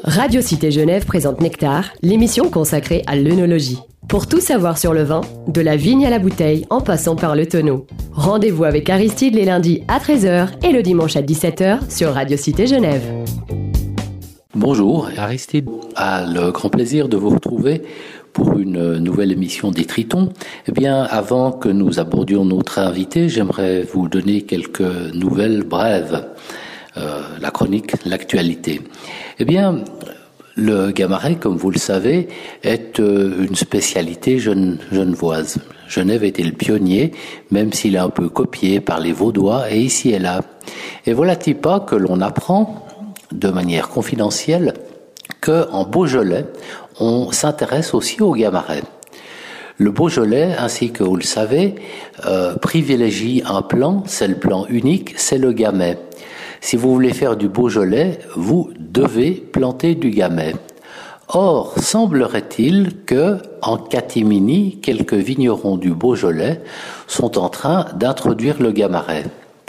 Radio Cité Genève présente Nectar, l'émission consacrée à l'œnologie. Pour tout savoir sur le vin, de la vigne à la bouteille en passant par le tonneau. Rendez-vous avec Aristide les lundis à 13h et le dimanche à 17h sur Radio Cité Genève. Bonjour, Aristide a le grand plaisir de vous retrouver pour une nouvelle émission des Tritons. Eh bien, avant que nous abordions notre invité, j'aimerais vous donner quelques nouvelles brèves. La chronique, l'actualité. Eh bien, le Gamaret, comme vous le savez, est une spécialité genevoise. Genève était le pionnier, même s'il est un peu copié par les Vaudois et ici et là. Et voilà-t-il pas que l'on apprend, de manière confidentielle, qu'en Beaujolais, on s'intéresse aussi au Gamaret. Le Beaujolais, ainsi que vous le savez, privilégie un plan, c'est le plan unique, c'est le Gamay. Si vous voulez faire du Beaujolais, vous devez planter du Gamay. Or, semblerait-il que, en catimini, quelques vignerons du Beaujolais sont en train d'introduire le Gamaret. Pourquoi ?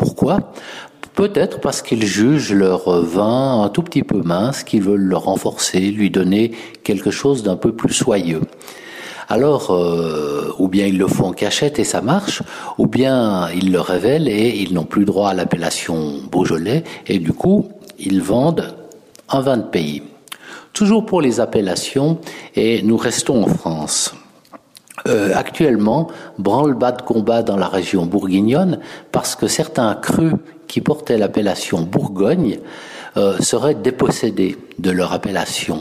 Peut-être parce qu'ils jugent leur vin un tout petit peu mince, qu'ils veulent le renforcer, lui donner quelque chose d'un peu plus soyeux. Alors, ou bien ils le font en cachette et ça marche, ou bien ils le révèlent et ils n'ont plus droit à l'appellation Beaujolais, et du coup, ils vendent un vin de pays. Toujours pour les appellations, et nous restons en France. Actuellement, branle-bas de combat dans la région bourguignonne, parce que certains crus qui portaient l'appellation Bourgogne seraient dépossédés de leur appellation.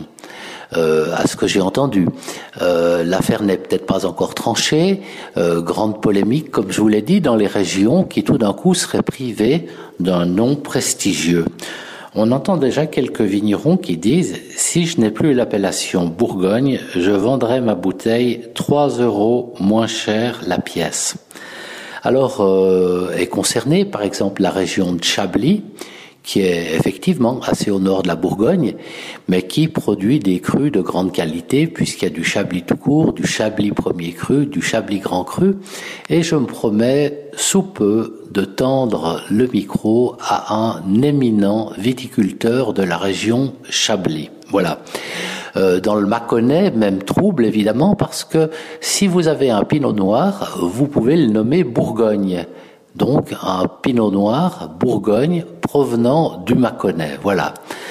À ce que j'ai entendu. L'affaire n'est peut-être pas encore tranchée, grande polémique, comme je vous l'ai dit, dans les régions qui tout d'un coup seraient privées d'un nom prestigieux. On entend déjà quelques vignerons qui disent « Si je n'ai plus l'appellation Bourgogne, je vendrai ma bouteille 3 € moins cher la pièce ». Alors, est concernée par exemple la région de Chablis, qui est effectivement assez au nord de la Bourgogne, mais qui produit des crus de grande qualité, puisqu'il y a du Chablis tout court, du Chablis premier cru, du Chablis grand cru, et je me promets sous peu de tendre le micro à un éminent viticulteur de la région Chablis. Voilà. Dans le Mâconnais, même trouble évidemment, parce que si vous avez un pinot noir, vous pouvez le nommer Bourgogne. Donc un pinot noir Bourgogne provenant du Mâconnais, voilà.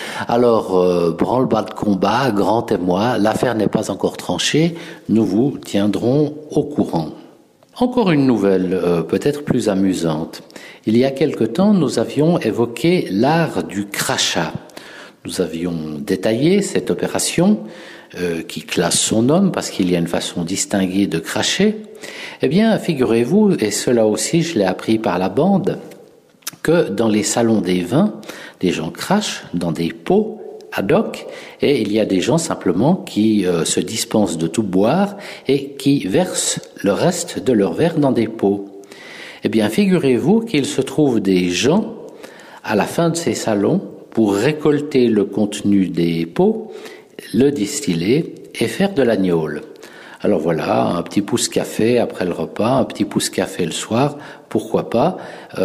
Alors, branle-bas de combat, grand témoin, l'affaire n'est pas encore tranchée, nous vous tiendrons au courant. Encore une nouvelle, peut-être plus amusante. Il y a quelque temps, nous avions évoqué l'art du crachat. Nous avions détaillé cette opération qui classe son nom parce qu'il y a une façon distinguée de cracher. Eh bien, figurez-vous, et cela aussi je l'ai appris par la bande, que dans les salons des vins, des gens crachent dans des pots ad hoc et il y a des gens simplement qui se dispensent de tout boire et qui versent le reste de leur verre dans des pots. Eh bien, figurez-vous qu'il se trouve des gens à la fin de ces salons pour récolter le contenu des pots, le distiller et faire de la gnôle. Alors voilà, un petit pouce café après le repas, un petit pouce café le soir, pourquoi pas.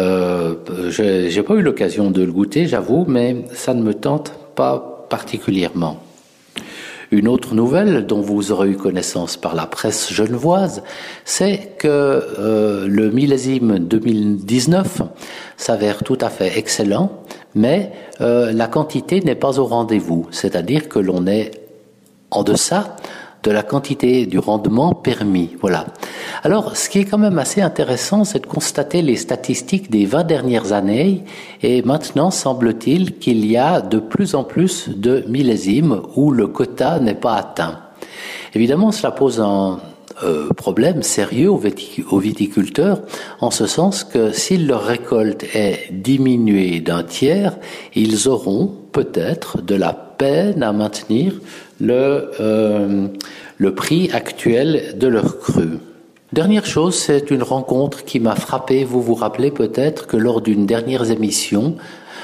J'ai pas eu l'occasion de le goûter, j'avoue, mais ça ne me tente pas particulièrement. Une autre nouvelle dont vous aurez eu connaissance par la presse genevoise, c'est que le millésime 2019 s'avère tout à fait excellent, mais la quantité n'est pas au rendez-vous, c'est-à-dire que l'on est en deçà de la quantité du rendement permis, voilà. Alors, ce qui est quand même assez intéressant, c'est de constater les statistiques des 20 dernières années, et maintenant, semble-t-il qu'il y a de plus en plus de millésimes où le quota n'est pas atteint. Évidemment, cela pose un problème sérieux aux viticulteurs, en ce sens que si leur récolte est diminuée d'un tiers, ils auront peut-être de la peine à maintenir le prix actuel de leur cru. Dernière chose, c'est une rencontre qui m'a frappé. Vous vous rappelez peut-être que lors d'une dernière émission,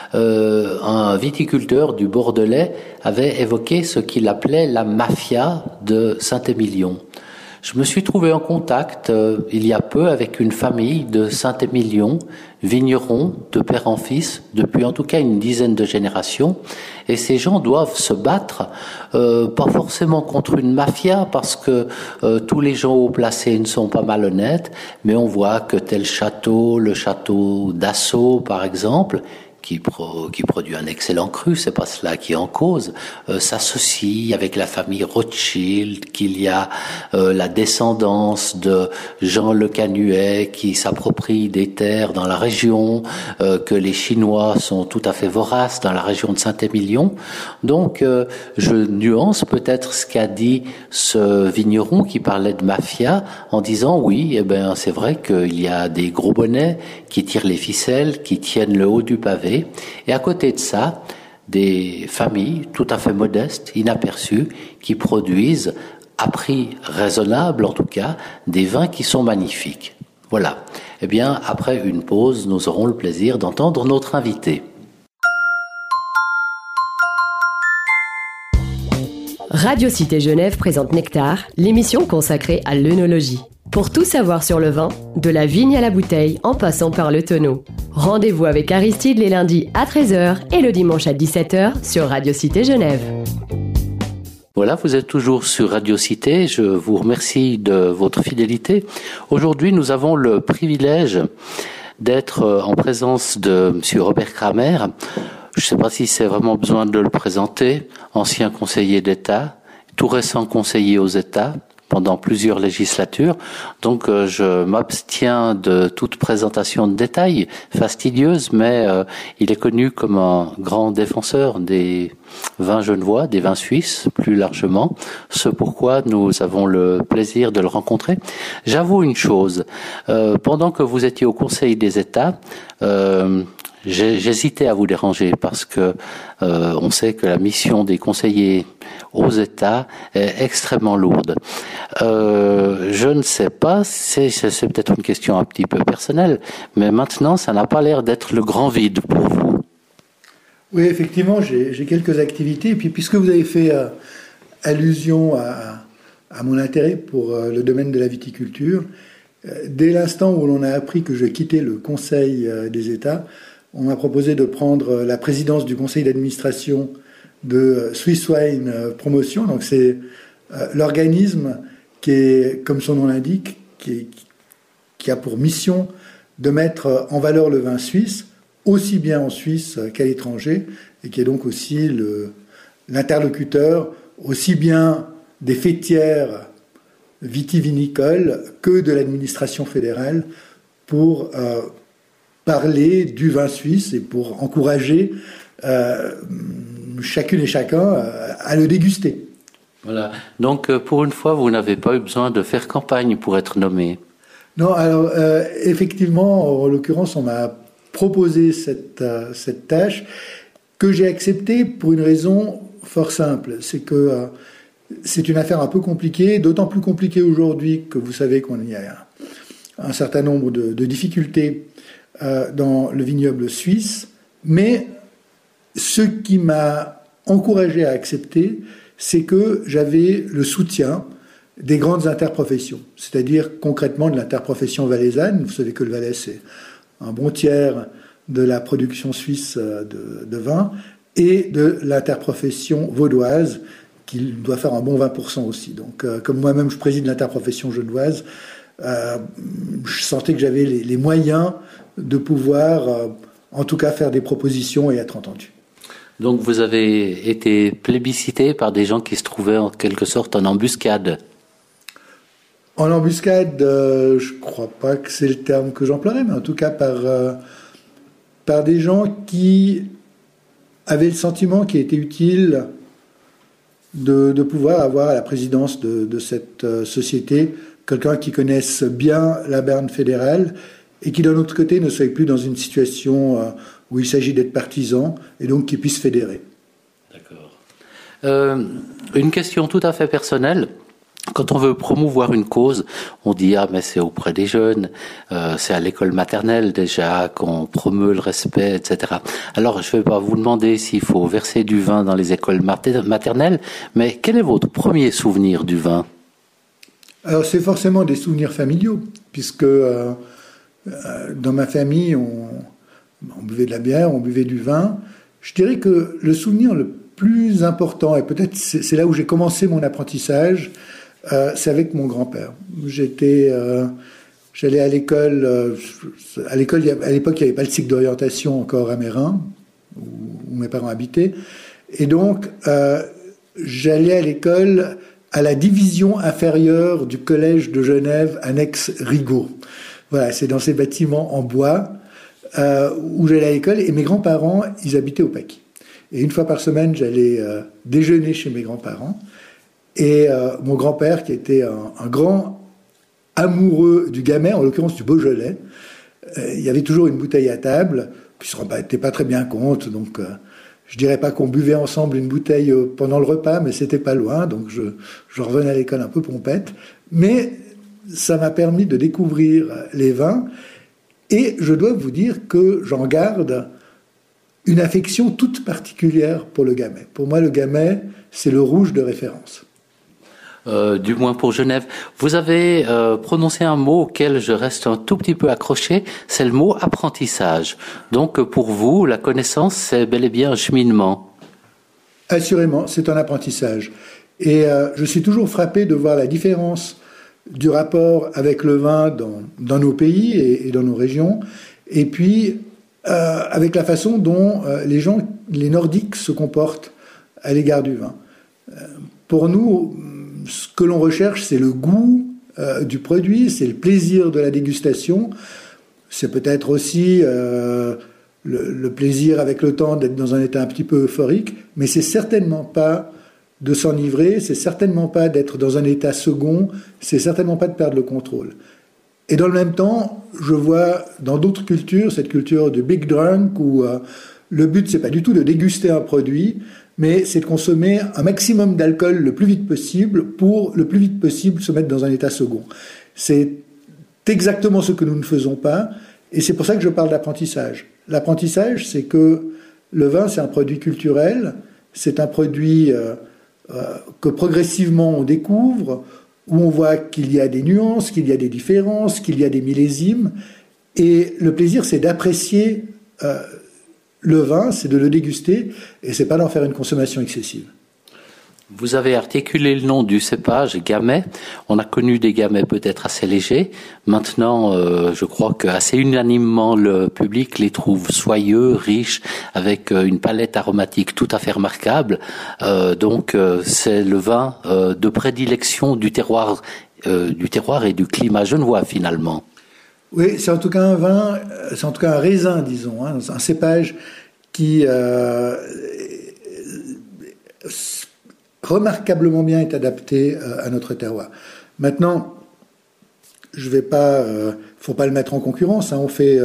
un viticulteur du Bordelais avait évoqué ce qu'il appelait la mafia de Saint-Émilion. Je me suis trouvé en contact il y a peu avec une famille de Saint-Émilion, vignerons de père en fils depuis en tout cas une dizaine de générations. Et ces gens doivent se battre, pas forcément contre une mafia, parce que tous les gens haut placés ne sont pas malhonnêtes, mais on voit que tel château, le château d'Assaut par exemple, qui produit un excellent cru, c'est pas cela qui est en cause, s'associe avec la famille Rothschild, qu'il y a la descendance de Jean Le Canuet qui s'approprie des terres dans la région, que les Chinois sont tout à fait voraces dans la région de Saint-Émilion. Donc je nuance peut-être ce qu'a dit ce vigneron qui parlait de mafia en disant oui, eh ben c'est vrai qu'il y a des gros bonnets qui tirent les ficelles, qui tiennent le haut du pavé. Et à côté de ça, des familles tout à fait modestes, inaperçues, qui produisent, à prix raisonnable en tout cas, des vins qui sont magnifiques. Voilà. Eh bien, après une pause, nous aurons le plaisir d'entendre notre invité. Radio Cité Genève présente Nectar, l'émission consacrée à l'œnologie. Pour tout savoir sur le vin, de la vigne à la bouteille en passant par le tonneau. Rendez-vous avec Aristide les lundis à 13h et le dimanche à 17h sur Radio Cité Genève. Voilà, vous êtes toujours sur Radio Cité. Je vous remercie de votre fidélité. Aujourd'hui, nous avons le privilège d'être en présence de M. Robert Kramer. Je ne sais pas si c'est vraiment besoin de le présenter. Ancien conseiller d'État, tout récent conseiller aux États pendant plusieurs législatures. Donc je m'abstiens de toute présentation de détails fastidieuse, mais il est connu comme un grand défenseur des vins genevois, des vins suisses plus largement, ce pourquoi nous avons le plaisir de le rencontrer. J'avoue une chose, pendant que vous étiez au Conseil des États, j'hésitais à vous déranger parce que on sait que la mission des conseillers aux États est extrêmement lourde. Je ne sais pas, c'est peut-être une question un petit peu personnelle, mais maintenant ça n'a pas l'air d'être le grand vide pour vous. Oui, effectivement, j'ai quelques activités, et puis puisque vous avez fait allusion à mon intérêt pour le domaine de la viticulture, dès l'instant où l'on a appris que je quittais le Conseil des États, on m'a proposé de prendre la présidence du conseil d'administration de Swiss Wine Promotion. Donc c'est l'organisme qui est, comme son nom l'indique, qui a pour mission de mettre en valeur le vin suisse, aussi bien en Suisse qu'à l'étranger, et qui est donc aussi l'interlocuteur aussi bien des fêtières vitivinicoles que de l'administration fédérale pour parler du vin suisse et pour encourager chacune et chacun à le déguster. Voilà. Donc, pour une fois, vous n'avez pas eu besoin de faire campagne pour être nommé. Non, alors, effectivement, en l'occurrence, on m'a proposé cette tâche que j'ai acceptée pour une raison fort simple. C'est que c'est une affaire un peu compliquée, d'autant plus compliquée aujourd'hui que vous savez qu'on y a un certain nombre de difficultés dans le vignoble suisse, mais ce qui m'a encouragé à accepter, c'est que j'avais le soutien des grandes interprofessions, c'est-à-dire concrètement de l'interprofession valaisanne. Vous savez que le Valais, c'est un bon tiers de la production suisse de vin, et de l'interprofession vaudoise, qui doit faire un bon 20% aussi. Donc, comme moi-même, je préside l'interprofession genevoise, je sentais que j'avais les moyens de pouvoir, en tout cas, faire des propositions et être entendu. Donc vous avez été plébiscité par des gens qui se trouvaient en quelque sorte en embuscade. En embuscade, je ne crois pas que c'est le terme que j'emploierais, mais en tout cas par des gens qui avaient le sentiment qu'il était utile de pouvoir avoir à la présidence de cette société quelqu'un qui connaisse bien la Berne fédérale et qui, d'un autre côté, ne soit plus dans une situation où il s'agit d'être partisan et donc qui puisse fédérer. D'accord. Une question tout à fait personnelle. Quand on veut promouvoir une cause, on dit « Ah, mais c'est auprès des jeunes, c'est à l'école maternelle déjà qu'on promeut le respect, etc. » Alors, je ne vais pas vous demander s'il faut verser du vin dans les écoles maternelles, mais quel est votre premier souvenir du vin ? Alors, c'est forcément des souvenirs familiaux, puisque Dans ma famille, on buvait de la bière, on buvait du vin. Je dirais que le souvenir le plus important, et peut-être c'est là où j'ai commencé mon apprentissage, c'est avec mon grand-père. J'allais à l'école. À l'époque, il n'y avait pas le cycle d'orientation encore à Mérin, où mes parents habitaient. Et donc, j'allais à l'école à la division inférieure du collège de Genève, annexe Rigaud. Voilà, c'est dans ces bâtiments en bois où j'allais à l'école. Et mes grands-parents, ils habitaient au Paquis. Et une fois par semaine, j'allais déjeuner chez mes grands-parents. Et mon grand-père, qui était un grand amoureux du Gamay, en l'occurrence du Beaujolais, il y avait toujours une bouteille à table, puis il ne se rendait pas très bien compte, donc je dirais pas qu'on buvait ensemble une bouteille pendant le repas, mais c'était pas loin, donc je revenais à l'école un peu pompette. Mais ça m'a permis de découvrir les vins, et je dois vous dire que j'en garde une affection toute particulière pour le Gamay. Pour moi, le Gamay, c'est le rouge de référence. Du moins pour Genève. Vous avez prononcé un mot auquel je reste un tout petit peu accroché, c'est le mot apprentissage. Donc pour vous, la connaissance, c'est bel et bien un cheminement. Assurément, c'est un apprentissage. Et je suis toujours frappé de voir la différence du rapport avec le vin dans nos pays et dans nos régions, et puis avec la façon dont les Nordiques se comportent à l'égard du vin. Pour nous, ce que l'on recherche, c'est le goût du produit, c'est le plaisir de la dégustation, c'est peut-être aussi le plaisir avec le temps d'être dans un état un petit peu euphorique, mais c'est certainement pas de s'enivrer, c'est certainement pas d'être dans un état second, c'est certainement pas de perdre le contrôle. Et dans le même temps, je vois dans d'autres cultures, cette culture du big drunk, où le but, c'est pas du tout de déguster un produit, mais c'est de consommer un maximum d'alcool le plus vite possible pour le plus vite possible se mettre dans un état second. C'est exactement ce que nous ne faisons pas, et c'est pour ça que je parle d'apprentissage. L'apprentissage, c'est que le vin, c'est un produit culturel, c'est un produit que progressivement on découvre, où on voit qu'il y a des nuances, qu'il y a des différences, qu'il y a des millésimes, et le plaisir, c'est d'apprécier le vin, c'est de le déguster, et c'est pas d'en faire une consommation excessive. Vous avez articulé le nom du cépage, Gamay. On a connu des Gamay peut-être assez légers. Maintenant, je crois qu'assez unanimement, le public les trouve soyeux, riches, avec une palette aromatique tout à fait remarquable. Donc, c'est le vin de prédilection du terroir et du climat genevois, finalement. Oui, c'est en tout cas un vin, c'est en tout cas un raisin, disons, un cépage qui remarquablement bien est adapté à notre terroir. Maintenant, faut pas le mettre en concurrence. On fait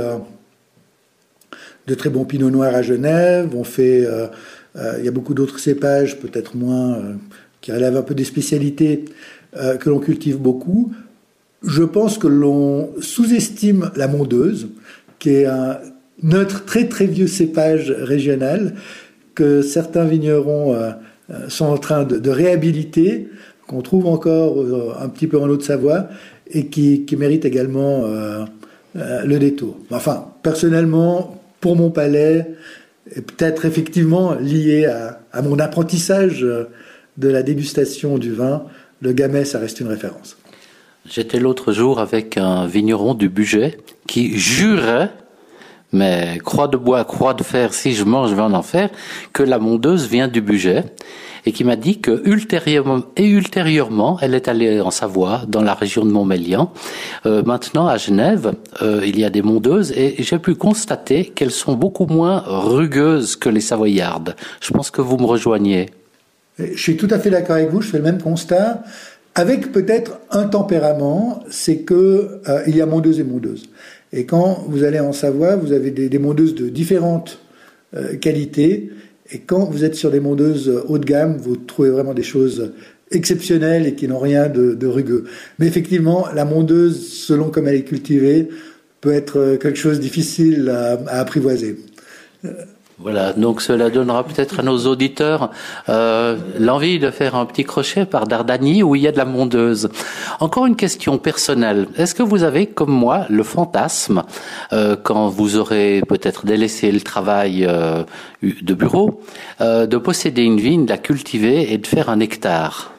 de très bons pinots noirs à Genève. Il y a beaucoup d'autres cépages, peut-être moins, qui relèvent un peu des spécialités que l'on cultive beaucoup. Je pense que l'on sous-estime la mondeuse, qui est notre très très vieux cépage régional que certains vignerons sont en train de réhabiliter, qu'on trouve encore un petit peu en Haute-Savoie et qui mérite également le détour. Enfin, personnellement, pour mon palais, et peut-être effectivement lié à mon apprentissage de la dégustation du vin, le Gamay, ça reste une référence. J'étais l'autre jour avec un vigneron du Bugey qui jurait, mais croix de bois, croix de fer, si je mange, je vais en enfer, que la mondeuse vient du Bugey, et qui m'a dit que ultérieurement, elle est allée en Savoie, dans la région de Montmélian. Maintenant, à Genève, il y a des mondeuses, et j'ai pu constater qu'elles sont beaucoup moins rugueuses que les savoyardes. Je pense que vous me rejoignez. Je suis tout à fait d'accord avec vous, je fais le même constat. Avec peut-être un tempérament, c'est que il y a mondeuse et mondeuse. Et quand vous allez en Savoie, vous avez des mondeuses de différentes qualités. Et quand vous êtes sur des mondeuses haut de gamme, vous trouvez vraiment des choses exceptionnelles et qui n'ont rien de rugueux. Mais effectivement, la mondeuse, selon comme elle est cultivée, peut être quelque chose de difficile à apprivoiser. Voilà, donc cela donnera peut-être à nos auditeurs l'envie de faire un petit crochet par Dardanie où il y a de la mondeuse. Encore une question personnelle. Est-ce que vous avez, comme moi, le fantasme, quand vous aurez peut-être délaissé le travail de bureau, de posséder une vigne, de la cultiver et de faire un nectar?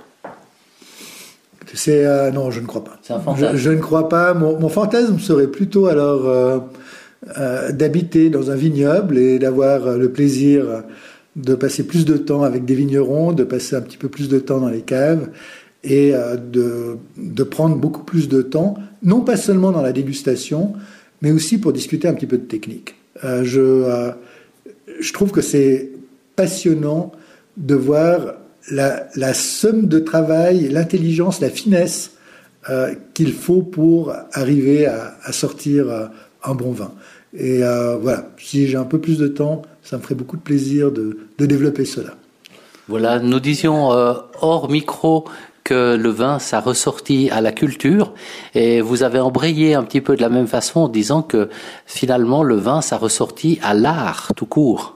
Non, je ne crois pas. C'est un fantasme. Je ne crois pas. Mon fantasme serait plutôt alors d'habiter dans un vignoble et d'avoir le plaisir de passer plus de temps avec des vignerons, de passer un petit peu plus de temps dans les caves et de prendre beaucoup plus de temps, non pas seulement dans la dégustation, mais aussi pour discuter un petit peu de technique. Je trouve que c'est passionnant de voir la somme de travail, l'intelligence, la finesse qu'il faut pour arriver à sortir un bon vin. Et voilà, si j'ai un peu plus de temps, ça me ferait beaucoup de plaisir de développer cela. Voilà, nous disions hors micro que le vin, ça ressortit à la culture, et vous avez embrayé un petit peu de la même façon en disant que finalement le vin, ça ressortit à l'art tout court.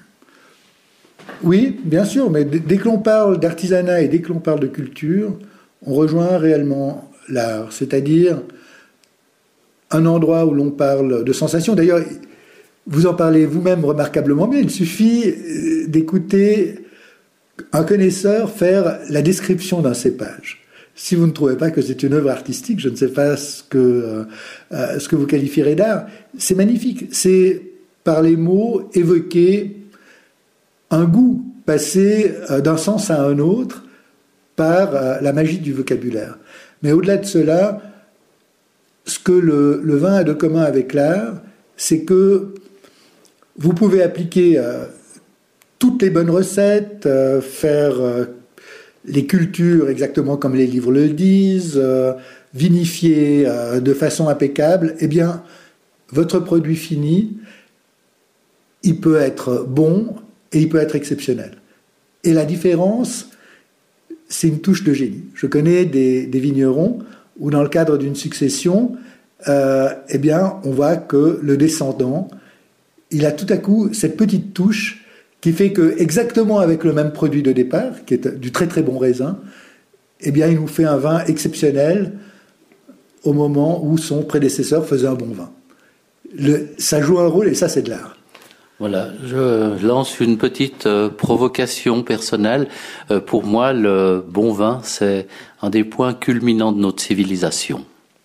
Oui, bien sûr, mais dès que l'on parle d'artisanat et dès que l'on parle de culture, on rejoint réellement l'art, c'est-à-dire un endroit où l'on parle de sensations. D'ailleurs, vous en parlez vous-même remarquablement bien. Il suffit d'écouter un connaisseur faire la description d'un cépage. Si vous ne trouvez pas que c'est une œuvre artistique, je ne sais pas ce que vous qualifierez d'art. C'est magnifique. C'est par les mots évoquer un goût, passer d'un sens à un autre par la magie du vocabulaire. Mais au-delà de cela, ce que le vin a de commun avec l'art, c'est que vous pouvez appliquer toutes les bonnes recettes, faire les cultures exactement comme les livres le disent, vinifier de façon impeccable. Eh bien, votre produit fini, il peut être bon et il peut être exceptionnel. Et la différence, c'est une touche de génie. Je connais des vignerons où dans le cadre d'une succession, eh bien, on voit que le descendant, il a tout à coup cette petite touche qui fait que, exactement avec le même produit de départ, qui est du très très bon raisin, eh bien, il nous fait un vin exceptionnel au moment où son prédécesseur faisait un bon vin. Ça joue un rôle et ça, c'est de l'art. Voilà, je lance une petite provocation personnelle. Pour moi, le bon vin, c'est un des points culminants de notre civilisation.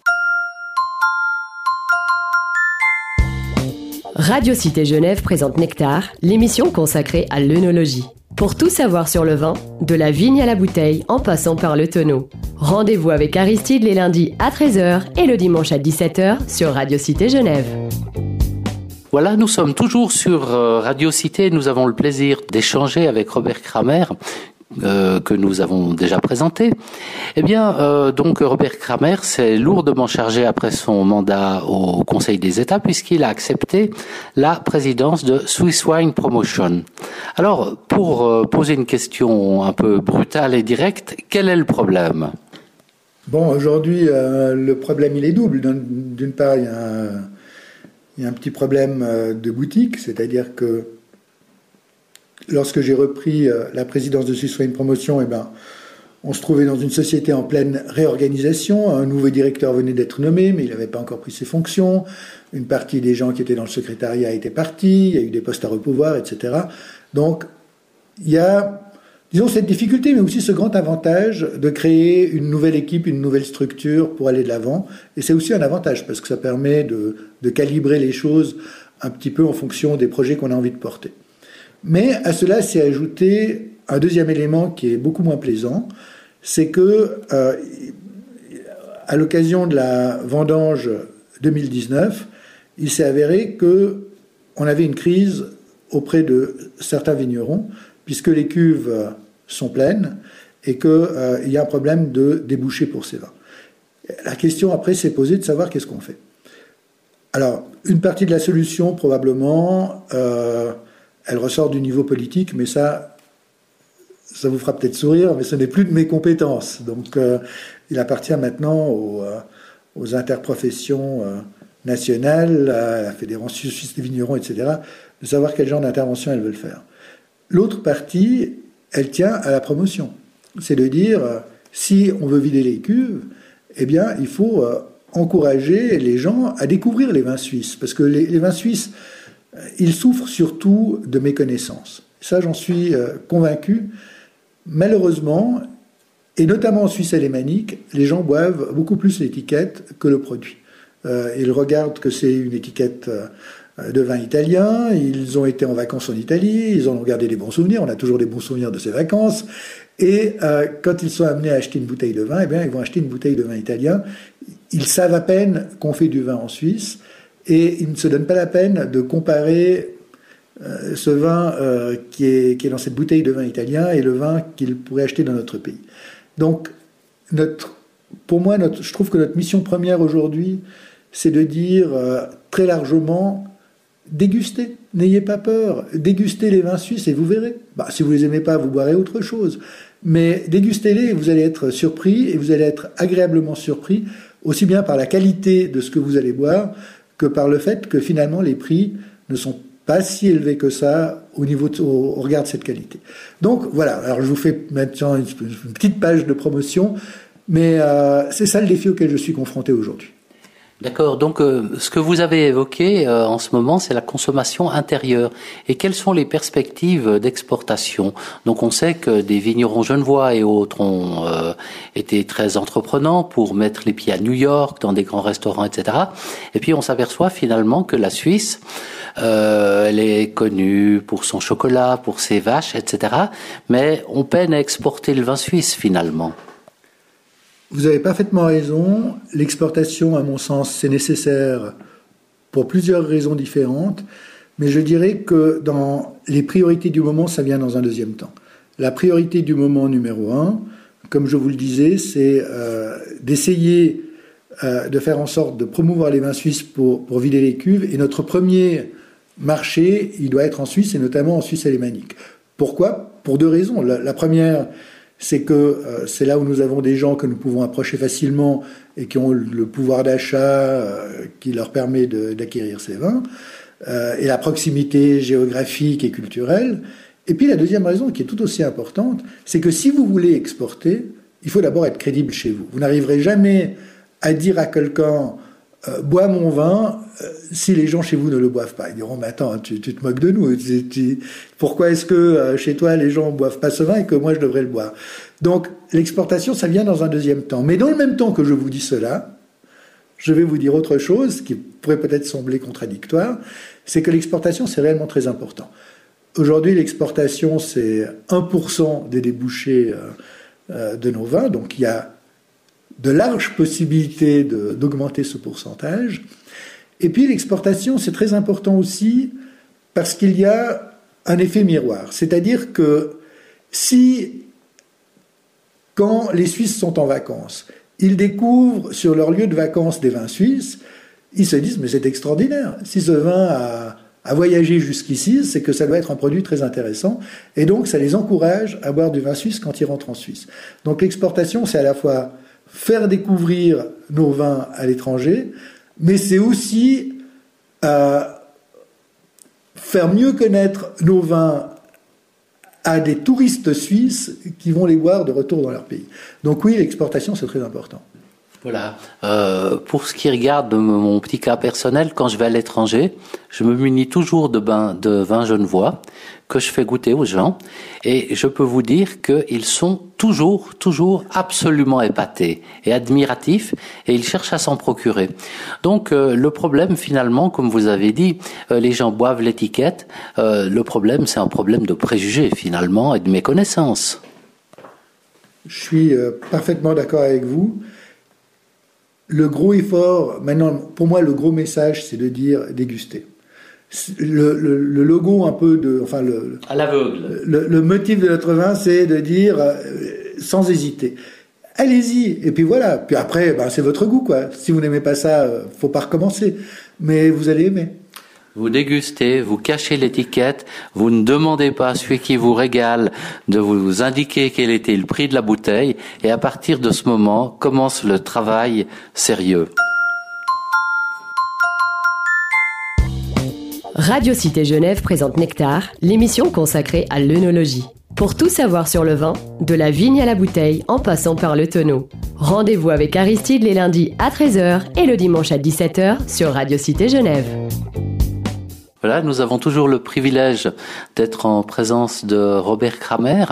Radio Cité Genève présente Nectar, l'émission consacrée à l'œnologie. Pour tout savoir sur le vin, de la vigne à la bouteille en passant par le tonneau. Rendez-vous avec Aristide les lundis à 13h et le dimanche à 17h sur Radio Cité Genève. Voilà, nous sommes toujours sur Radio Cité. Nous avons le plaisir d'échanger avec Robert Kramer, que nous avons déjà présenté. Eh bien, donc Robert Kramer s'est lourdement chargé après son mandat au Conseil des États puisqu'il a accepté la présidence de Swiss Wine Promotion. Alors, pour poser une question un peu brutale et directe, quel est le problème ? Bon, aujourd'hui, le problème, il est double. D'une part, il y a un petit problème de boutique, c'est-à-dire que lorsque j'ai repris la présidence de Swiss Wine Promotion, eh ben, on se trouvait dans une société en pleine réorganisation. Un nouveau directeur venait d'être nommé, mais il n'avait pas encore pris ses fonctions. Une partie des gens qui étaient dans le secrétariat étaient partis. Il y a eu des postes à repouvoir, etc. Donc, il y a, disons, cette difficulté, mais aussi ce grand avantage de créer une nouvelle équipe, une nouvelle structure pour aller de l'avant. Et c'est aussi un avantage, parce que ça permet de calibrer les choses un petit peu en fonction des projets qu'on a envie de porter. Mais à cela s'est ajouté un deuxième élément qui est beaucoup moins plaisant, c'est que à l'occasion de la vendange 2019, il s'est avéré qu'on avait une crise auprès de certains vignerons, puisque les cuves sont pleines et qu'il y a un problème de débouché pour ces vins. La question après s'est posée de savoir qu'est-ce qu'on fait. Alors, une partie de la solution, probablement, elle ressort du niveau politique, mais ça vous fera peut-être sourire, mais ce n'est plus de mes compétences. Donc, il appartient maintenant aux interprofessions nationale, à la Fédération suisse des vignerons, etc., de savoir quel genre d'intervention elles veulent faire. L'autre partie, elle tient à la promotion. C'est de dire, si on veut vider les cuves, eh bien, il faut encourager les gens à découvrir les vins suisses. Parce que les vins suisses, ils souffrent surtout de méconnaissance. Ça, j'en suis convaincu. Malheureusement, et notamment en Suisse alémanique, les gens boivent beaucoup plus l'étiquette que le produit. Ils regardent que c'est une étiquette de vin italien, ils ont été en vacances en Italie, ils en ont gardé des bons souvenirs, on a toujours des bons souvenirs de ces vacances, et quand ils sont amenés à acheter une bouteille de vin, eh bien, ils vont acheter une bouteille de vin italien. Ils savent à peine qu'on fait du vin en Suisse, et ils ne se donnent pas la peine de comparer ce vin qui est dans cette bouteille de vin italien et le vin qu'ils pourraient acheter dans notre pays. Donc, pour moi, je trouve que notre mission première aujourd'hui, c'est de dire très largement, dégustez, n'ayez pas peur, dégustez les vins suisses et vous verrez. Si vous les aimez pas, vous boirez autre chose. Mais dégustez-les et vous allez être surpris, et vous allez être agréablement surpris, aussi bien par la qualité de ce que vous allez boire, que par le fait que finalement les prix ne sont pas si élevés que ça au regard de cette qualité. Donc voilà, alors je vous fais maintenant une petite page de promotion, mais c'est ça le défi auquel je suis confronté aujourd'hui. D'accord, donc ce que vous avez évoqué en ce moment, c'est la consommation intérieure. Et quelles sont les perspectives d'exportation? Donc on sait que des vignerons genevois et autres ont été très entreprenants pour mettre les pieds à New York, dans des grands restaurants, etc. Et puis on s'aperçoit finalement que la Suisse, elle est connue pour son chocolat, pour ses vaches, etc. Mais on peine à exporter le vin suisse finalement. Vous avez parfaitement raison. L'exportation, à mon sens, c'est nécessaire pour plusieurs raisons différentes. Mais je dirais que dans les priorités du moment, ça vient dans un deuxième temps. La priorité du moment numéro 1, comme je vous le disais, c'est d'essayer de faire en sorte de promouvoir les vins suisses pour vider les cuves. Et notre premier marché, il doit être en Suisse, et notamment en Suisse alémanique. Pourquoi? Pour deux raisons. La première, c'est que c'est là où nous avons des gens que nous pouvons approcher facilement et qui ont le pouvoir d'achat qui leur permet d'acquérir ces vins, et la proximité géographique et culturelle. Et puis la deuxième raison, qui est tout aussi importante, c'est que si vous voulez exporter, il faut d'abord être crédible chez vous. Vous n'arriverez jamais à dire à quelqu'un bois mon vin si les gens chez vous ne le boivent pas. Ils diront mais attends, tu te moques de nous. Pourquoi est-ce que chez toi les gens ne boivent pas ce vin et que moi je devrais le boire? Donc l'exportation, ça vient dans un deuxième temps. Mais dans le même temps que je vous dis cela, je vais vous dire autre chose qui pourrait peut-être sembler contradictoire, c'est que l'exportation, c'est réellement très important. Aujourd'hui, l'exportation, c'est 1% des débouchés de nos vins, donc il y a de larges possibilités d'augmenter ce pourcentage. Et puis l'exportation, c'est très important aussi parce qu'il y a un effet miroir. C'est-à-dire que si, quand les Suisses sont en vacances, ils découvrent sur leur lieu de vacances des vins suisses, ils se disent « mais c'est extraordinaire, si ce vin a voyagé jusqu'ici, c'est que ça doit être un produit très intéressant ». Et donc ça les encourage à boire du vin suisse quand ils rentrent en Suisse. Donc l'exportation, c'est à la fois faire découvrir nos vins à l'étranger, mais c'est aussi faire mieux connaître nos vins à des touristes suisses qui vont les boire de retour dans leur pays. Donc oui, l'exportation, c'est très important. Voilà. Pour ce qui regarde mon petit cas personnel, quand je vais à l'étranger, je me munis toujours de vin genevois que je fais goûter aux gens, et je peux vous dire qu'ils sont toujours absolument épatés et admiratifs, et ils cherchent à s'en procurer. Donc le problème finalement, comme vous avez dit, les gens boivent l'étiquette. Le problème, c'est un problème de préjugés finalement et de méconnaissance. Je suis parfaitement d'accord avec vous. Le gros effort, maintenant, pour moi, le gros message, c'est de dire déguster. Le logo un peu à l'aveugle. Le motif de notre vin, c'est de dire sans hésiter. Allez-y. Et puis voilà. Puis après, c'est votre goût, quoi. Si vous n'aimez pas ça, faut pas recommencer. Mais vous allez aimer. Vous dégustez, vous cachez l'étiquette, vous ne demandez pas à celui qui vous régale de vous indiquer quel était le prix de la bouteille, et à partir de ce moment commence le travail sérieux. Radio Cité Genève présente Nectar, l'émission consacrée à l'œnologie. Pour tout savoir sur le vin, de la vigne à la bouteille en passant par le tonneau. Rendez-vous avec Aristide les lundis à 13h et le dimanche à 17h sur Radio Cité Genève. Voilà, nous avons toujours le privilège d'être en présence de Robert Kramer.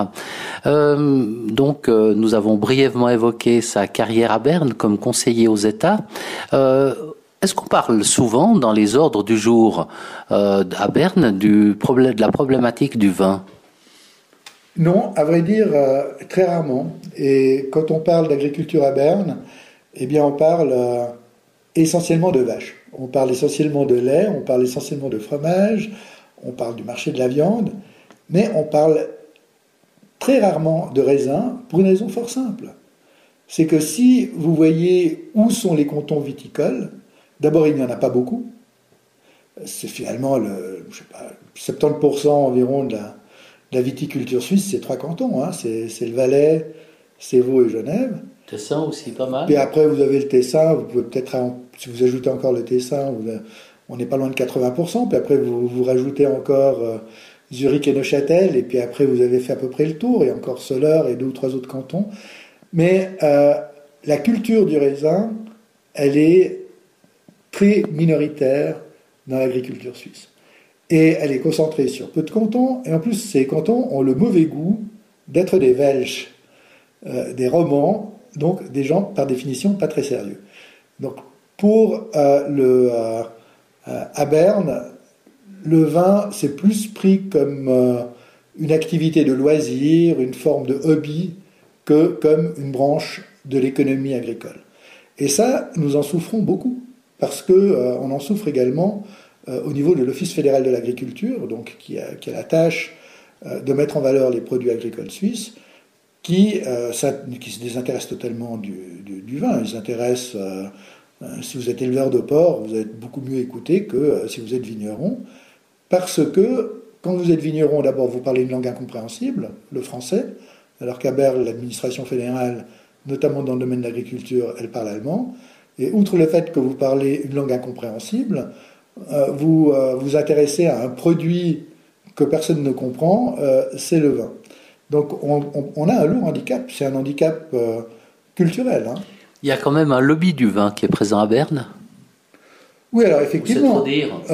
Nous avons brièvement évoqué sa carrière à Berne comme conseiller aux États. Est-ce qu'on parle souvent dans les ordres du jour à Berne de la problématique du vin ? Non, à vrai dire, très rarement. Et quand on parle d'agriculture à Berne, eh bien on parle essentiellement de vaches. On parle essentiellement de lait, on parle essentiellement de fromage, on parle du marché de la viande, mais on parle très rarement de raisins pour une raison fort simple. C'est que si vous voyez où sont les cantons viticoles, d'abord il n'y en a pas beaucoup. C'est finalement 70% environ de la viticulture suisse, c'est 3 cantons. C'est le Valais, c'est Vaud et Genève. Tessin aussi, pas mal. Puis après, vous avez le Tessin, vous pouvez peut-être, si vous ajoutez encore le Tessin, on n'est pas loin de 80%. Puis après, vous rajoutez encore Zurich et Neuchâtel, et puis après, vous avez fait à peu près le tour, et encore Soleure et 2 ou 3 autres cantons. Mais la culture du raisin, elle est très minoritaire dans l'agriculture suisse. Et elle est concentrée sur peu de cantons, et en plus, ces cantons ont le mauvais goût d'être des Welsh, des Romans, donc des gens, par définition, pas très sérieux. Donc, à Berne, le vin, c'est plus pris comme une activité de loisir, une forme de hobby, que comme une branche de l'économie agricole. Et ça, nous en souffrons beaucoup, parce qu'on en souffre également au niveau de l'Office fédéral de l'agriculture, donc qui a la tâche de mettre en valeur les produits agricoles suisses, qui se désintéressent totalement du vin. Ils s'intéressent, si vous êtes éleveur de porc, vous êtes beaucoup mieux écouté que si vous êtes vigneron, parce que quand vous êtes vigneron, d'abord vous parlez une langue incompréhensible, le français, alors qu'à Berne, l'administration fédérale, notamment dans le domaine de l'agriculture, elle parle allemand, et outre le fait que vous parlez une langue incompréhensible, vous vous intéressez à un produit que personne ne comprend, c'est le vin. Donc on a un lourd handicap, c'est un handicap culturel. Il y a quand même un lobby du vin qui est présent à Berne. Oui, alors effectivement, c'est trop dire.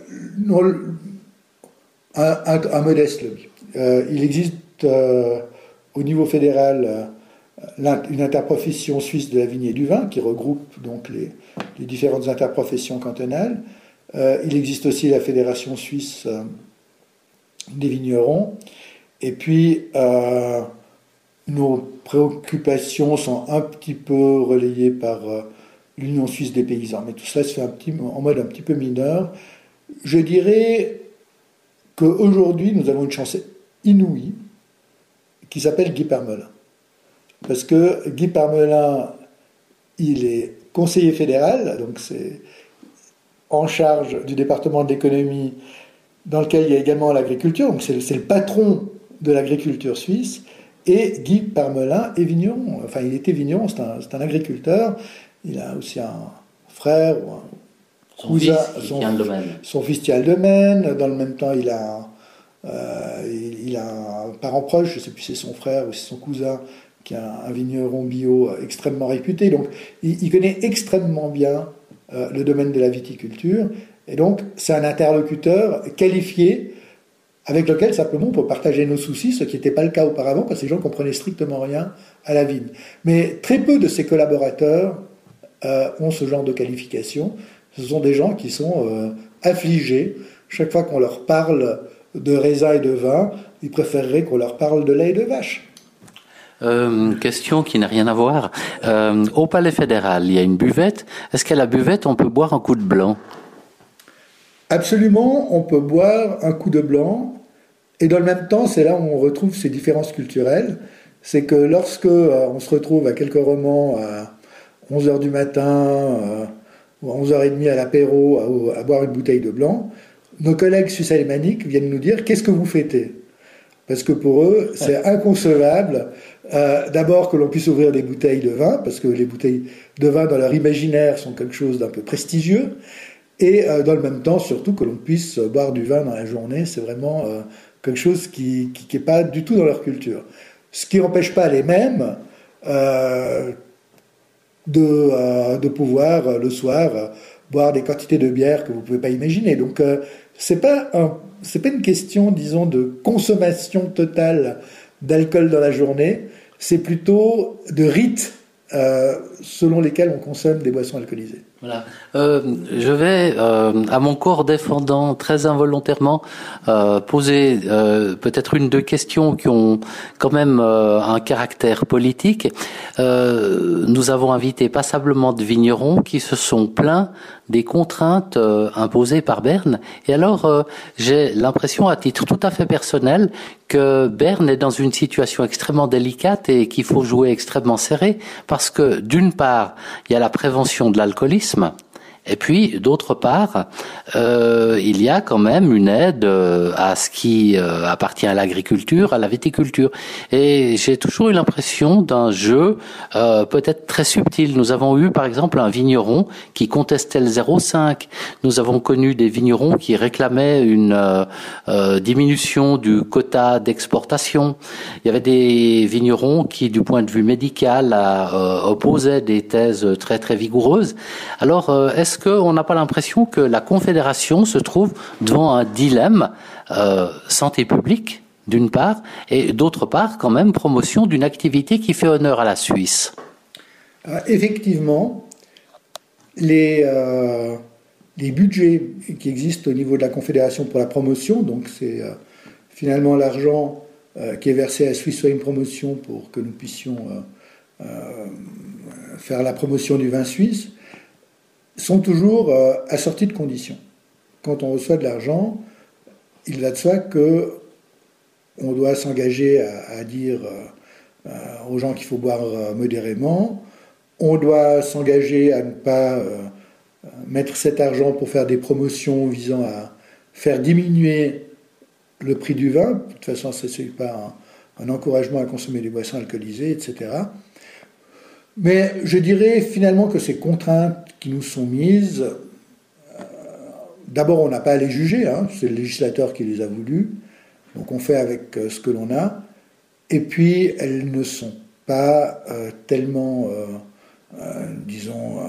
Un modeste lobby. Il existe au niveau fédéral une interprofession suisse de la vigne et du vin qui regroupe donc les différentes interprofessions cantonales. Il existe aussi la Fédération suisse des vignerons. Et puis, nos préoccupations sont un petit peu relayées par l'Union suisse des paysans. Mais tout cela se fait en mode un petit peu mineur. Je dirais qu'aujourd'hui, nous avons une chance inouïe qui s'appelle Guy Parmelin. Parce que Guy Parmelin, il est conseiller fédéral, donc c'est en charge du département de l'économie, dans lequel il y a également l'agriculture, donc c'est le patron de l'agriculture suisse, et Guy Parmelin est vigneron. Enfin, il était vigneron, c'est un agriculteur. Il a aussi un frère ou un cousin. Son fils tient le domaine. Dans le même temps, il a un parent proche, je ne sais plus si c'est son frère ou si c'est son cousin, qui est un vigneron bio extrêmement réputé. Donc, il connaît extrêmement bien le domaine de la viticulture. Et donc, c'est un interlocuteur qualifié avec lequel, simplement, on peut partager nos soucis, ce qui n'était pas le cas auparavant, parce que les gens ne comprenaient strictement rien à la vigne. Mais très peu de ses collaborateurs ont ce genre de qualification. Ce sont des gens qui sont affligés. Chaque fois qu'on leur parle de raisin et de vin, ils préféreraient qu'on leur parle de lait et de vache. Question qui n'a rien à voir. Au Palais fédéral, il y a une buvette. Est-ce qu'à la buvette, on peut boire un coup de blanc ? Absolument, on peut boire un coup de blanc. Et dans le même temps, c'est là où on retrouve ces différences culturelles. C'est que lorsque on se retrouve à quelques romans à 11h du matin ou à 11h30 à l'apéro à boire une bouteille de blanc, nos collègues suisses alémaniques viennent nous dire « Qu'est-ce que vous fêtez ?» Parce que pour eux, c'est inconcevable d'abord que l'on puisse ouvrir des bouteilles de vin, parce que les bouteilles de vin dans leur imaginaire sont quelque chose d'un peu prestigieux, et dans le même temps, surtout, que l'on puisse boire du vin dans la journée, c'est vraiment quelque chose qui n'est pas du tout dans leur culture. Ce qui n'empêche pas les mêmes de pouvoir, le soir, boire des quantités de bière que vous ne pouvez pas imaginer. Donc, c'est pas une question, disons, de consommation totale d'alcool dans la journée, c'est plutôt de rites selon lesquels on consomme des boissons alcoolisées. Voilà. Je vais, à mon corps défendant, très involontairement, poser peut-être une ou deux questions qui ont quand même un caractère politique. Nous avons invité passablement de vignerons qui se sont plaints des contraintes imposées par Berne. Et alors, j'ai l'impression, à titre tout à fait personnel, que Berne est dans une situation extrêmement délicate et qu'il faut jouer extrêmement serré, parce que d'une part, il y a la prévention de l'alcoolisme, et puis, d'autre part, il y a quand même une aide à ce qui appartient à l'agriculture, à la viticulture. Et j'ai toujours eu l'impression d'un jeu peut-être très subtil. Nous avons eu, par exemple, un vigneron qui contestait le 0,5. Nous avons connu des vignerons qui réclamaient une diminution du quota d'exportation. Il y avait des vignerons qui, du point de vue médical, opposaient des thèses très, très vigoureuses. Alors, est-ce qu'on n'a pas l'impression que la Confédération se trouve devant un dilemme santé publique, d'une part, et d'autre part, quand même, promotion d'une activité qui fait honneur à la Suisse? Effectivement, les budgets qui existent au niveau de la Confédération pour la promotion, donc c'est finalement l'argent qui est versé à Swiss Wine Promotion pour que nous puissions faire la promotion du vin suisse, sont toujours assortis de conditions. Quand on reçoit de l'argent, il va de soi qu'on doit s'engager à dire aux gens qu'il faut boire modérément, on doit s'engager à ne pas mettre cet argent pour faire des promotions visant à faire diminuer le prix du vin. De toute façon, ce n'est pas un encouragement à consommer des boissons alcoolisées, etc. Mais je dirais finalement que ces contraintes qui nous sont mises, d'abord on n'a pas à les juger, c'est le législateur qui les a voulues, donc on fait avec ce que l'on a, et puis elles ne sont pas tellement, disons,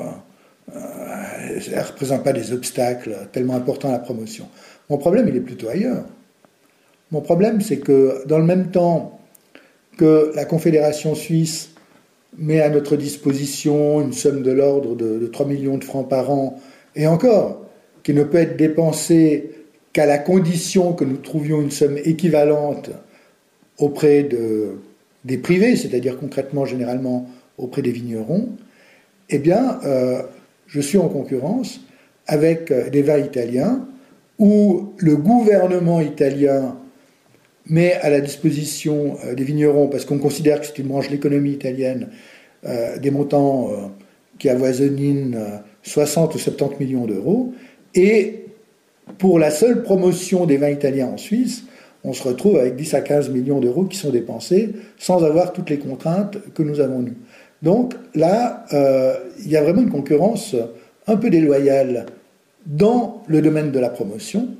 elles ne représentent pas des obstacles tellement importants à la promotion. Mon problème, il est plutôt ailleurs. Mon problème, c'est que dans le même temps que la Confédération suisse met à notre disposition une somme de l'ordre de 3 millions de francs par an, et encore, qui ne peut être dépensée qu'à la condition que nous trouvions une somme équivalente auprès des privés, c'est-à-dire concrètement, généralement, auprès des vignerons, eh bien, je suis en concurrence avec des vins italiens où le gouvernement italien met à la disposition des vignerons, parce qu'on considère que c'est une branche de l'économie italienne, des montants qui avoisinent 60 ou 70 millions d'euros, et pour la seule promotion des vins italiens en Suisse, on se retrouve avec 10 à 15 millions d'euros qui sont dépensés sans avoir toutes les contraintes que nous avons nous. Donc là, il y a vraiment une concurrence un peu déloyale dans le domaine de la promotion.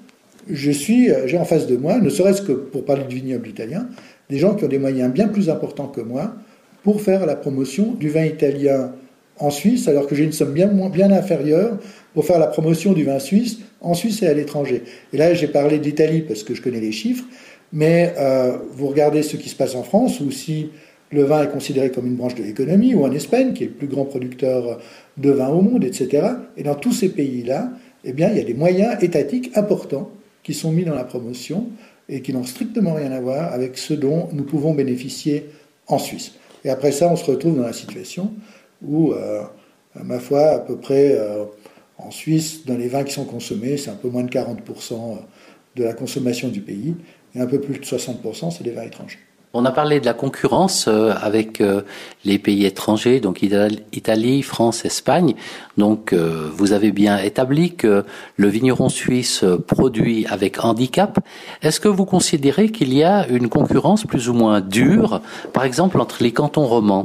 J'ai en face de moi, ne serait-ce que pour parler du vignoble italien, des gens qui ont des moyens bien plus importants que moi pour faire la promotion du vin italien en Suisse, alors que j'ai une somme bien inférieure pour faire la promotion du vin suisse en Suisse et à l'étranger. Et là, j'ai parlé d'Italie parce que je connais les chiffres, mais vous regardez ce qui se passe en France, où si le vin est considéré comme une branche de l'économie, ou en Espagne, qui est le plus grand producteur de vin au monde, etc. Et dans tous ces pays-là, eh bien, il y a des moyens étatiques importants qui sont mis dans la promotion et qui n'ont strictement rien à voir avec ce dont nous pouvons bénéficier en Suisse. Et après ça, on se retrouve dans la situation où, ma foi, à peu près en Suisse, dans les vins qui sont consommés, c'est un peu moins de 40% de la consommation du pays, et un peu plus de 60%, c'est des vins étrangers. On a parlé de la concurrence avec les pays étrangers, donc Italie, France, Espagne. Donc vous avez bien établi que le vigneron suisse produit avec handicap. Est-ce que vous considérez qu'il y a une concurrence plus ou moins dure, par exemple entre les cantons romans?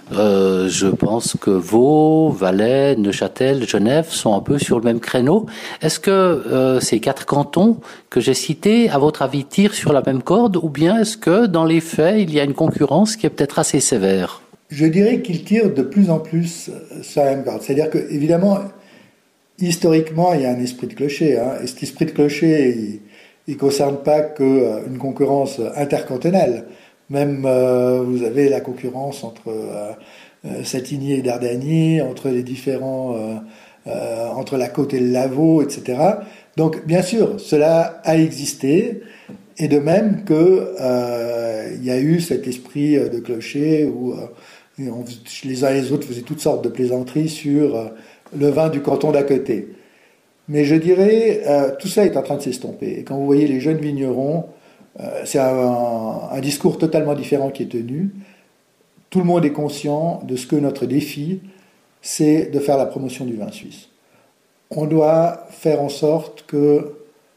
Je pense que Vaud, Valais, Neuchâtel, Genève sont un peu sur le même créneau. Est-ce que ces 4 cantons que j'ai cités, à votre avis, tirent sur la même corde, ou bien est-ce que, dans les faits, il y a une concurrence qui est peut-être assez sévère? Je dirais qu'ils tirent de plus en plus sur la même corde. C'est-à-dire que, évidemment, historiquement, il y a un esprit de clocher. Et cet esprit de clocher, il ne concerne pas qu'une concurrence intercantonale. Même, vous avez la concurrence entre Satigny et Dardagny, entre les différents, entre la Côte et le Lavaux, etc. Donc, bien sûr, cela a existé, et de même que il y a eu cet esprit de clocher où les uns et les autres faisaient toutes sortes de plaisanteries sur le vin du canton d'à côté. Mais je dirais, tout ça est en train de s'estomper. Et quand vous voyez les jeunes vignerons, c'est un discours totalement différent qui est tenu. Tout le monde est conscient de ce que notre défi, c'est de faire la promotion du vin suisse. On doit faire en sorte que,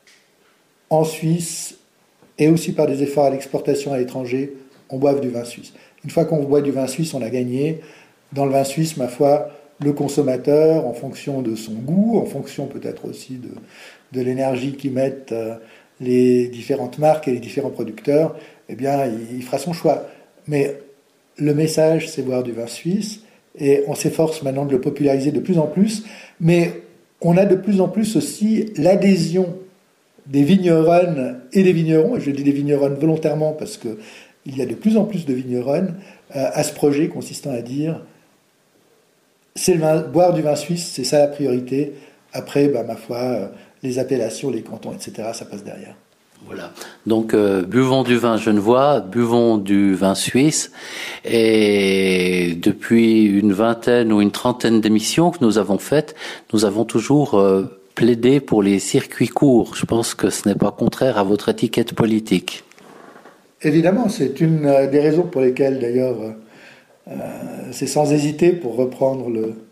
en Suisse, et aussi par des efforts à l'exportation à l'étranger, on boive du vin suisse. Une fois qu'on boit du vin suisse, on a gagné. Dans le vin suisse, ma foi, le consommateur, en fonction de son goût, en fonction peut-être aussi de l'énergie qu'y mettent les différentes marques et les différents producteurs, eh bien, il fera son choix. Mais le message, c'est boire du vin suisse, et on s'efforce maintenant de le populariser de plus en plus, mais on a de plus en plus aussi l'adhésion des vigneronnes et des vignerons, et je dis des vigneronnes volontairement parce qu'il y a de plus en plus de vigneronnes, à ce projet consistant à dire c'est boire du vin suisse, c'est ça la priorité. Après, ma foi, les appellations, les cantons, etc., ça passe derrière. Voilà. Donc, buvons du vin genevois, buvons du vin suisse. Et depuis une vingtaine ou une trentaine d'émissions que nous avons faites, nous avons toujours plaidé pour les circuits courts. Je pense que ce n'est pas contraire à votre étiquette politique. Évidemment, c'est une des raisons pour lesquelles, d'ailleurs, c'est sans hésiter, pour reprendre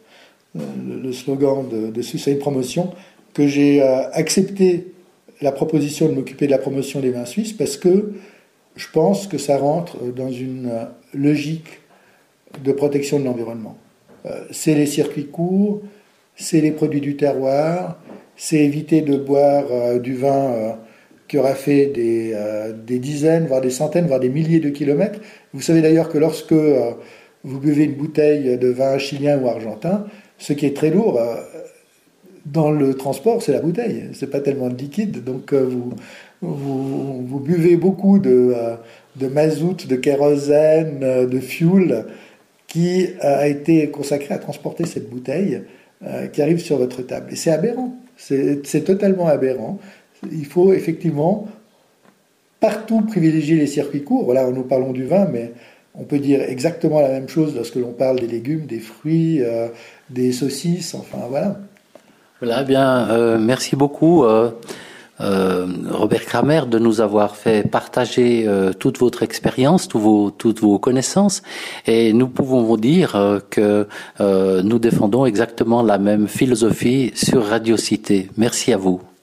le slogan de Suisse Promotion, que j'ai accepté la proposition de m'occuper de la promotion des vins suisses, parce que je pense que ça rentre dans une logique de protection de l'environnement. C'est les circuits courts, c'est les produits du terroir, c'est éviter de boire du vin qui aura fait des dizaines, voire des centaines, voire des milliers de kilomètres. Vous savez d'ailleurs que lorsque vous buvez une bouteille de vin chilien ou argentin, ce qui est très lourd dans le transport, c'est la bouteille. C'est pas tellement de liquide, donc vous buvez beaucoup de mazout, de kérosène, de fuel qui a été consacré à transporter cette bouteille qui arrive sur votre table. Et c'est aberrant. C'est totalement aberrant. Il faut effectivement partout privilégier les circuits courts. Voilà, nous parlons du vin, mais on peut dire exactement la même chose lorsque l'on parle des légumes, des fruits, des saucisses, enfin voilà. Voilà, bien, merci beaucoup, Robert Kramer, de nous avoir fait partager toute votre expérience, toutes vos connaissances, et nous pouvons vous dire que nous défendons exactement la même philosophie sur Radio Cité. Merci à vous.